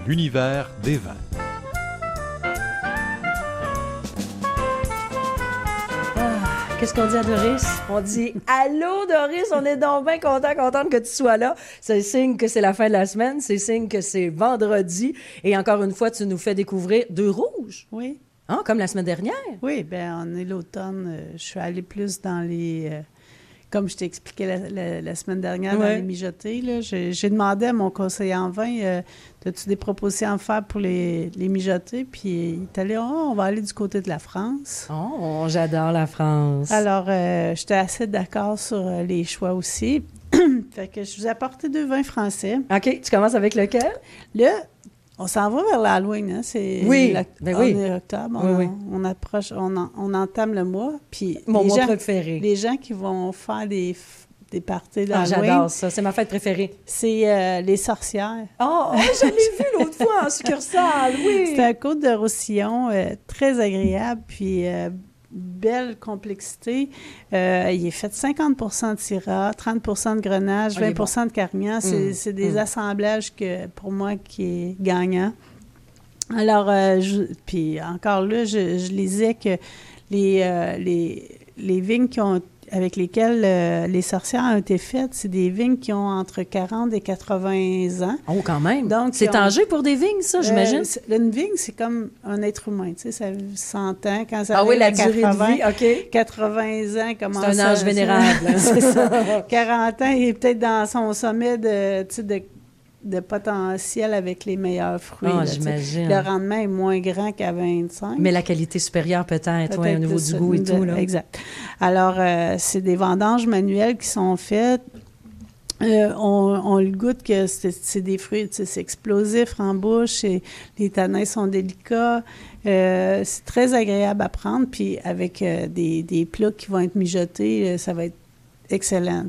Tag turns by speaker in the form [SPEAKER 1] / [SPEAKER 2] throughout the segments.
[SPEAKER 1] l'univers des vins.
[SPEAKER 2] Qu'est-ce qu'on dit à Doris? On dit « Allô, Doris, on est donc bien contente que tu sois là. » C'est signe que c'est la fin de la semaine, c'est signe que c'est vendredi. Et encore une fois, tu nous fais découvrir deux rouges.
[SPEAKER 3] Oui.
[SPEAKER 2] Hein, comme la semaine dernière.
[SPEAKER 3] Oui, bien, on est l'automne. Je suis allée plus dans les... comme je t'ai expliqué la semaine dernière, dans les mijotés, là, j'ai demandé à mon conseiller en vin, as-tu des propositions à faire pour les mijotés? Puis il est allé, on va aller du côté de la France.
[SPEAKER 2] Oh, j'adore la France.
[SPEAKER 3] Alors, j'étais assez d'accord sur les choix aussi. Fait que je vous ai apporté 2 vins français.
[SPEAKER 2] OK, tu commences avec lequel?
[SPEAKER 3] Là, on s'en va vers l'Halloween, hein? On est octobre, on approche, on entame le mois. Puis
[SPEAKER 2] mon mois préféré.
[SPEAKER 3] Les gens qui vont faire des parties d'Halloween.
[SPEAKER 2] J'adore ça, c'est ma fête préférée.
[SPEAKER 3] C'est les sorcières.
[SPEAKER 2] Oh, je l'ai vu l'autre fois en succursale, oui!
[SPEAKER 3] C'est un Côte de Roussillon très agréable, puis belle complexité. Il est fait 50 de Syrah, 30 de Grenache, 20 de Carignan. C'est des assemblages pour moi qui est gagnant. Alors, puis encore là, je lisais que les vignes avec lesquelles les sorcières ont été faites, c'est des vignes qui ont entre 40 et 80 ans.
[SPEAKER 2] Oh, quand même!
[SPEAKER 3] Donc,
[SPEAKER 2] c'est âgé pour des vignes, ça, j'imagine?
[SPEAKER 3] Une vigne, c'est comme un être humain, tu sais, ça 100 ans. Quand ça
[SPEAKER 2] arrive
[SPEAKER 3] la
[SPEAKER 2] à durée
[SPEAKER 3] 80,
[SPEAKER 2] de vie, OK.
[SPEAKER 3] 80 ans, comment
[SPEAKER 2] c'est un âge vénérable.
[SPEAKER 3] C'est ça. 40 ans, il est peut-être dans son sommet de potentiel avec les meilleurs fruits.
[SPEAKER 2] Oh, j'imagine.
[SPEAKER 3] Le rendement est moins grand qu'à 25.
[SPEAKER 2] Mais la qualité supérieure peut-être au niveau du goût et tout. Là.
[SPEAKER 3] Exact. Alors, c'est des vendanges manuelles qui sont faites. On le goûte que c'est des fruits, c'est explosif en bouche, et les tanins sont délicats. C'est très agréable à prendre, puis avec des plats qui vont être mijotés, ça va être excellent.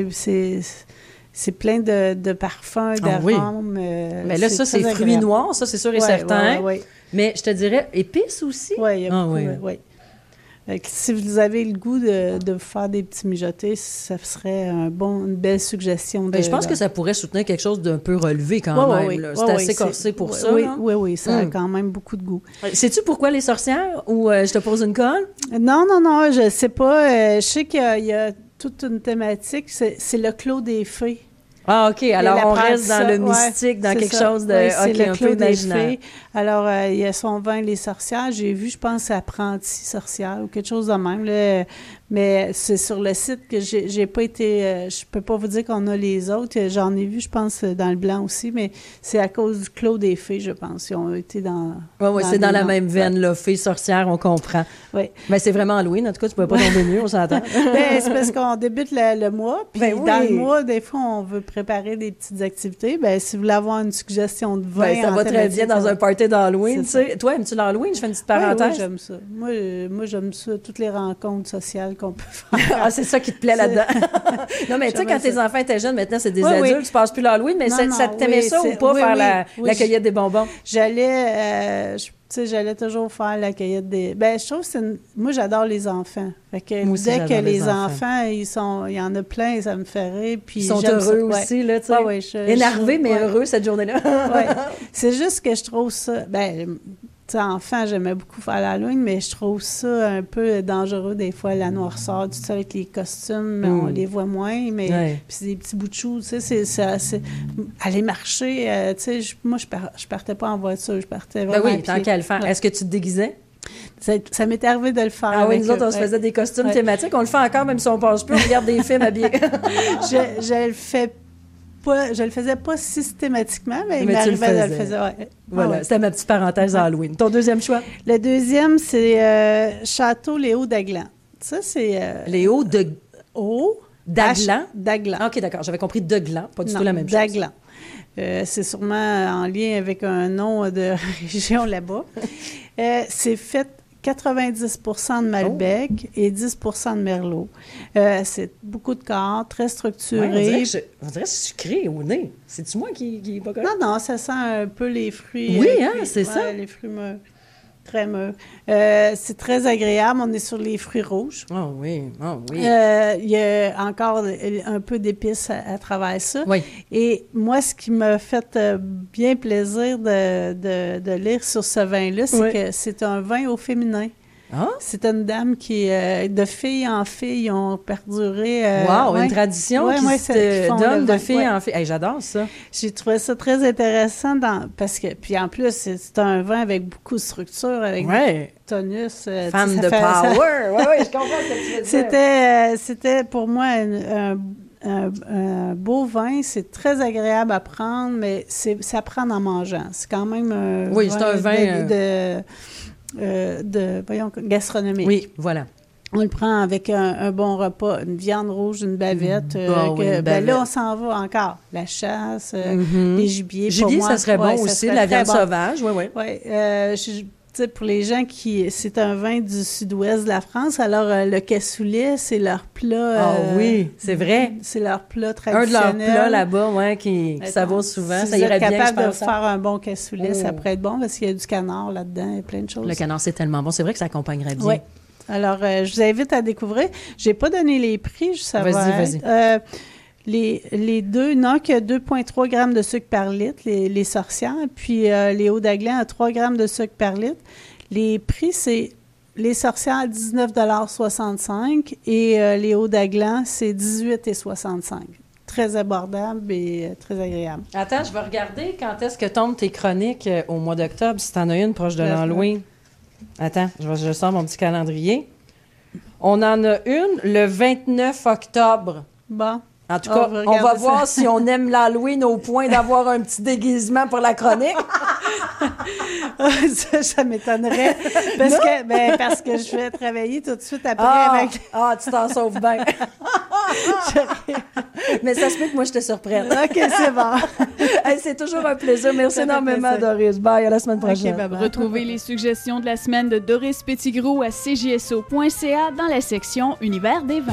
[SPEAKER 3] C'est plein de parfums, d'arômes.
[SPEAKER 2] Mais là, ça, c'est fruits noirs, ça, c'est sûr et certain.
[SPEAKER 3] Oui.
[SPEAKER 2] Mais je te dirais, épices aussi?
[SPEAKER 3] Oui, il y a beaucoup, oui. Si vous avez le goût de faire des petits mijotés, ça serait une belle suggestion.
[SPEAKER 2] Je pense que ça pourrait soutenir quelque chose d'un peu relevé quand même.
[SPEAKER 3] Oui,
[SPEAKER 2] c'est assez corsé pour ça.
[SPEAKER 3] Oui, ça a quand même beaucoup de goût.
[SPEAKER 2] Sais-tu pourquoi les sorcières ou je te pose une colle?
[SPEAKER 3] Non, je sais pas. Je sais qu'il y a toute une thématique, c'est le clos des fées.
[SPEAKER 2] Ah, OK. Alors, on reste dans le mystique, dans quelque chose de un peu imaginaire.
[SPEAKER 3] Alors, il y a son vin, Les Sorcières. J'ai vu, je pense, Apprenti sorcière ou quelque chose de même. Là. Mais c'est sur le site que j'ai pas été... je peux pas vous dire qu'on a les autres. J'en ai vu, je pense, dans le blanc aussi, mais c'est à cause du Clos des Fées, je pense. Ils ont été dans...
[SPEAKER 2] Oui, c'est dans la même veine, là. Fées, sorcières, on comprend.
[SPEAKER 3] Oui.
[SPEAKER 2] Mais c'est vraiment Halloween. En tout cas, tu peux pas tomber mieux, on s'entend.
[SPEAKER 3] C'est parce qu'on débute le mois, puis dans le mois, des fois, on veut préparer des petites activités. Si vous voulez avoir une suggestion de vin...
[SPEAKER 2] ça va très bien dans un party d'Halloween. Toi, aimes-tu l'Halloween? Je fais une petite parenthèse.
[SPEAKER 3] Oui, j'aime ça. Moi, j'aime ça. Toutes les rencontres sociales qu'on peut faire.
[SPEAKER 2] Ah, c'est ça qui te plaît là-dedans. Non, mais tu sais, quand tes enfants étaient jeunes, maintenant, c'est des adultes, tu passes plus l'Halloween, mais ça t'aimait ça ou pas, faire la cueillette des bonbons?
[SPEAKER 3] J'allais toujours faire la cueillette des... je trouve que moi, j'adore les enfants. Fait que
[SPEAKER 2] moi aussi,
[SPEAKER 3] dès que les enfants, il y en a plein, ça me fait rire. Puis
[SPEAKER 2] ils sont heureux aussi, là, tu sais. Énervés, mais heureux cette journée-là.
[SPEAKER 3] C'est juste que je trouve ça... enfant, j'aimais beaucoup faire l'Halloween, mais je trouve ça un peu dangereux des fois, la noirceur, tout ça avec les costumes, on les voit moins, mais puis c'est des petits bouts de choux, tu sais, c'est aller marcher, tu sais, moi, je partais pas en voiture, je partais vraiment à pied.
[SPEAKER 2] Tant qu'à le faire. Est-ce que tu te déguisais?
[SPEAKER 3] Ça m'est arrivé de le faire.
[SPEAKER 2] Ah oui, nous autres, on se faisait des costumes thématiques, on le fait encore, même si on passe plus, on regarde des films habillés.
[SPEAKER 3] Je le faisais pas systématiquement, mais il m'arrivait de le faire.
[SPEAKER 2] Voilà, c'était ma petite parenthèse Halloween. Ton deuxième choix?
[SPEAKER 3] Le deuxième, c'est Château Léo d'Aglan. Ça, c'est...
[SPEAKER 2] Léo de... d'Aglan?
[SPEAKER 3] D'Aglan.
[SPEAKER 2] OK, d'accord. J'avais compris de Gland, pas du tout la même chose.
[SPEAKER 3] D'Aglan. C'est sûrement en lien avec un nom de région là-bas. C'est fait 90 de Malbec et 10 de Merlot. C'est beaucoup de corps, très structuré.
[SPEAKER 2] On dirait sucré au nez. C'est-tu moi qui est pas correct?
[SPEAKER 3] Non, ça sent un peu les fruits.
[SPEAKER 2] Oui, c'est ça.
[SPEAKER 3] Les fruits mûrs. Très mûr. C'est très agréable. On est sur les fruits rouges.
[SPEAKER 2] Oh oui, oh oui.
[SPEAKER 3] Il y a encore un peu d'épices à travers ça.
[SPEAKER 2] Oui.
[SPEAKER 3] Et moi, ce qui m'a fait bien plaisir de lire sur ce vin-là, c'est que c'est un vin au féminin.
[SPEAKER 2] Ah?
[SPEAKER 3] C'est une dame qui, de fille en fille, ont perduré.
[SPEAKER 2] Wow, une tradition qui se donne de fille en fille. Hey, j'adore ça.
[SPEAKER 3] J'ai trouvé ça très intéressant parce que, puis en plus, c'est un vin avec beaucoup de structure, avec tonus.
[SPEAKER 2] Femme de power. Oui, je comprends ce que tu veux
[SPEAKER 3] dire. C'était pour moi un beau vin. C'est très agréable à prendre, mais ça prend en mangeant. C'est quand même un
[SPEAKER 2] vin, c'est un vin
[SPEAKER 3] voyons, gastronomique.
[SPEAKER 2] Oui, voilà.
[SPEAKER 3] On le prend avec un bon repas, une viande rouge, une bavette. Là, on s'en va encore. La chasse, les gibiers.
[SPEAKER 2] Gibier, ça serait bon aussi, la viande sauvage. Oui.
[SPEAKER 3] Pour les gens c'est un vin du sud-ouest de la France, alors le cassoulet, c'est leur plat.
[SPEAKER 2] Ah oui, c'est vrai.
[SPEAKER 3] C'est leur plat traditionnel.
[SPEAKER 2] Un de leurs plats là-bas, qui savoure souvent.
[SPEAKER 3] Si
[SPEAKER 2] ça irait bien, je pense.
[SPEAKER 3] Si vous êtes capable de faire un bon cassoulet, ça pourrait être bon parce qu'il y a du canard là-dedans, il y a plein de choses.
[SPEAKER 2] Le canard, c'est tellement bon. C'est vrai que ça accompagnerait bien.
[SPEAKER 3] Oui. Alors, je vous invite à découvrir. Je n'ai pas donné les prix, je savais.
[SPEAKER 2] Vas-y.
[SPEAKER 3] Les deux, non, qui a 2,3 grammes de sucre par litre, les sorcières, puis les hauts d'Aglan à 3 grammes de sucre par litre. Les prix, c'est les sorcières à 19,65 et les hauts d'Aglan, c'est 18,65. Très abordable et très agréable.
[SPEAKER 2] Attends, je vais regarder quand est-ce que tombent tes chroniques au mois d'octobre, si tu en as une proche de l'Halloween. Attends, je sors mon petit calendrier. On en a une le 29 octobre.
[SPEAKER 3] Bon.
[SPEAKER 2] En tout cas, on va voir si on aime l'Halloween au point d'avoir un petit déguisement pour la chronique.
[SPEAKER 3] ça m'étonnerait. Parce que je vais travailler tout de suite après avec...
[SPEAKER 2] tu t'en sauves bien. Mais ça se peut que moi, je te surprenne.
[SPEAKER 3] OK, c'est bon.
[SPEAKER 2] Hey, c'est toujours un plaisir. Merci énormément, Doris. Bye, à la semaine prochaine.
[SPEAKER 1] Okay, retrouvez les suggestions de la semaine de Doris Petitgrou à cjso.ca dans la section Univers des vins.